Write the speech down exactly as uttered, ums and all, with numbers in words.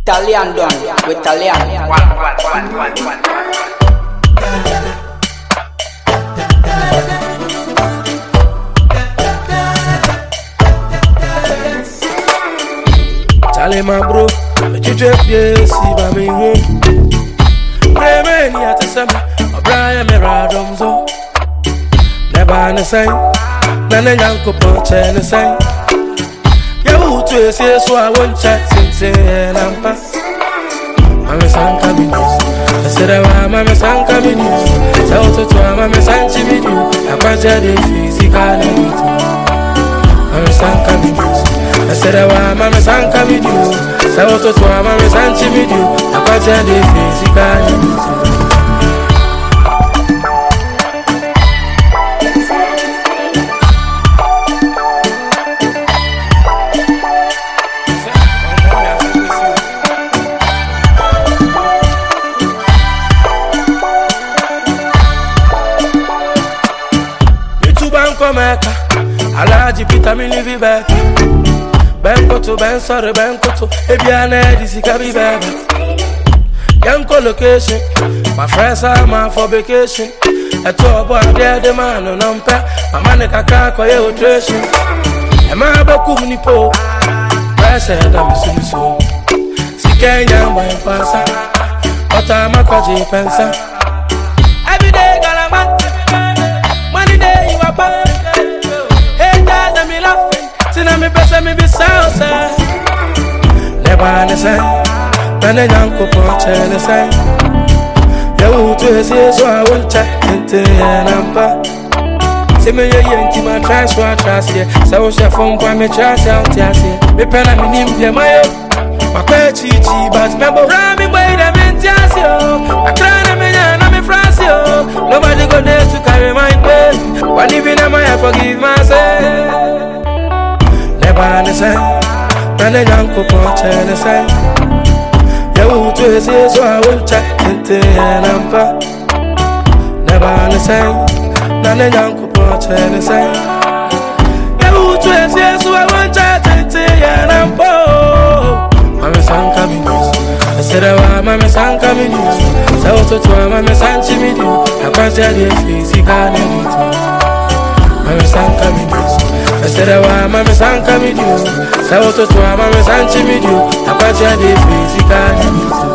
Italian done with Italian. One, one, one, one, one. Charlie, my bro, but you drip, yes, see by me home. Pray me at the summer, or Brian Meradomzo. Never on the same, none of young couple, chain the same. You to say so I won't chat since I'm past. Mama San Camino, I said, Mama San Camino, so to Mama San Chimidu, I can't tell the physical. Mama San Camino, I said, Mama San Camino, so to Mama San Chimidu, I can't tell the physical. Alaji Peter me live back. Benko to Ben sorry Benko to Ebiane this kabi baby. Yanko location. My friends are my for vacation. I talk about there the man on umpa. My man kaka kwa ye operation. E ma ba ku ni po. Pressure da me so so. Sikenya mba pasa. Ota makwaji pensa. Every day galama. Money day you are back. Me laughing, tina me best me be sound sad. Never on the same, man a young couple chain the same. You to say so I won't chat into an ampa. See me a young team I try so I trust here. So she phone by me trust out here. Me pen a me name de my my quite chichi but remember me way them in Tiasio. I cry me and I'm in France yo. Nobody go there to carry my pain. But even I might forgive myself. Never on the same, man a young couple chain the same. You to say so I won't chat into an ampa. Never on the same, man a young couple chain the same. You to say so I won't chat into an ampa. Mama San Camino, I said I want Mama San Camino. So to Mama San Chimidu, I can't tell you physically. Mama San Camino. I said I want Mama San Camino. So to Mama San Chimidu, I can't tell you physically.